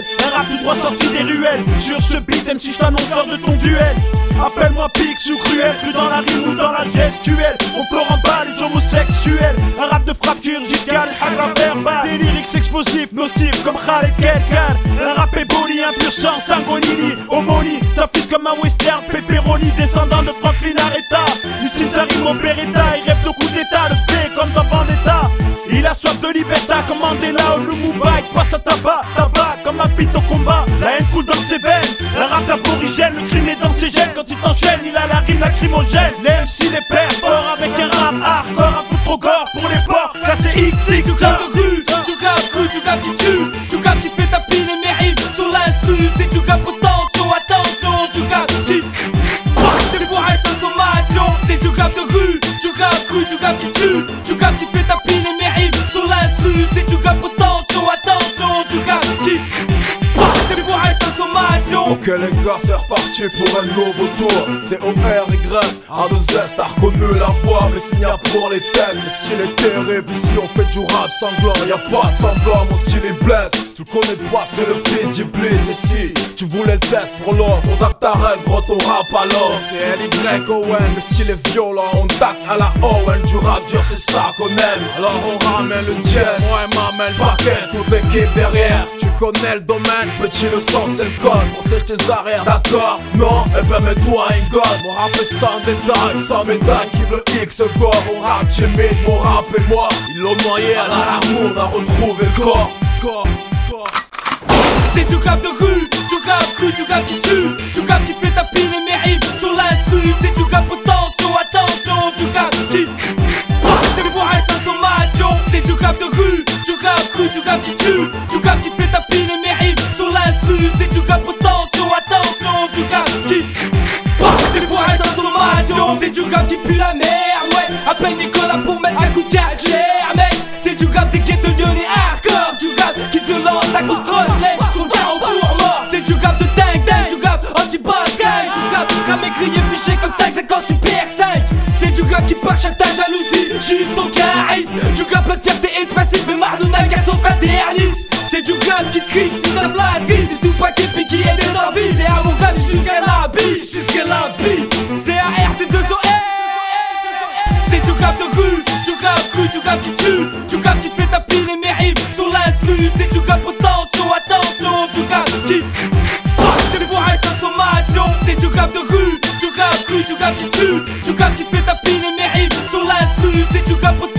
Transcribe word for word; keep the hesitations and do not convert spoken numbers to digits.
un rap tout droit sorti des ruelles. Sur ce beat, M C je t'annonce l'heure de ton duel. Appelle-moi Pix ou Cruel, cru dans la rime ou dans la gestuelle. On fort en bas les homosexuels. Un rap de frappe chirurgicale, hagra verbal. Des lyrics explosifs, nocifs comme Khaled Kelkar. Un rap éboli, un pur sang, sanguinini, homoni. S'affiche comme un western, pepperoni, descendant de Franklin Areta. Ici ça rime au Beretta, il rêve de coup d'état, le fait comme dans Vendetta. Il a soif de liberté comme Mandela ou Lumumba. Il passe à tabac, tabac comme un pit au combat. La haine coule dans ses veines, un rap aborigène. Le crime est dans ses gènes, quand il t'enchaîne il a la rime lacrymogène. Les M C les perd fort avec un rap hardcore. Un peu trop gore pour les porcs, là c'est X X. Tu capes de rue, tu capes cru, tu capes qui tue. Tu capes qui fait tapiner mes rimes sur l'instru. C'est tu capes attention, attention. Tu capes qui des voix et sans sommation. C'est tu capes de rue, tu capes cru, tu capes qui tue. Tu capes qui fait tapiner mes rimes sur l'instru. C'est tu capes attention, attention. Tu capes qui des voix et sans sommation. Ok les gars c'est reparti pour un nouveau tour. C'est O R Y, A deux S, t'as reconnu la voix. Mais s'il y a pour les textes, le style est terrible. Ici on fait du rap sanglant, y'a pas de semblant, mon style est blesse. Tu le connais pas, c'est le fils d'Iblis. Ici, tu voulais le test pour l'or, faudra que t'arrêtes gros ton rap alors. C'est L Y O N, le style est violent. On tac à la O N, du rap dur c'est ça qu'on aime. Alors on ramène le jazz, moi et m'amène le paquet. Toute l'équipe derrière, tu connais le domaine. Petit le sang c'est le code, protège tes arrières, d'accord? Non, eh ben mets-toi un god. Mon rap est sans détail, sans médaille. Qui veut X gore, on rap timide, mon rap et moi. Ils l'ont noyé à la larme, on a retrouvé le corps, corps, corps. C'est du cap de rue, du cap cru, du cap qui tue. Du cap qui fait tapiner mes rimes sur l'instru. C'est du cap attention, attention. Du cap qui des voix et sans sommation. C'est du cap de rue, du cap cru, du cap qui tue. Du cap qui fait tapiner mes rimes sur l'instru. C'est du cap attention, attention. Du cap qui des voix et sans sommation. C'est du cap qui pue la merde, ouais. Appelle Nicolas pour mettre un coup de calcaire, mec. C'est du cap des quêtes de lyonnais hardcore. Du cap qui te violente à coup de crosse. C'est du cap de dingue dingue, du cap anti-bad gang. Du cap ramé grillé fiché comme cinq cinq ans super cinq. C'est du cap qui part chaque ta jalousie, gifle ton charisme. Du cap plein de fierté et de principe, mais Mardonna garde son fraterniste. C'est du cap qui crie, si ça flatterie. C'est tout paquet piqué et des envies. Et à mon rêve, je suis la bille, je suis la bille. C'est A R T deux O R. C'est du cap de rue, du cap cru, du cap qui tue. Du cap qui fait tapiner mes rimes sur l'instru. C'est du cap attention, attention. Du cap qui des voix et sans sommation. C'est du cap de rue, du cap cru, du cap qui tue. Du cap qui fait tapiner mes rimes sur l'instru. C'est du cap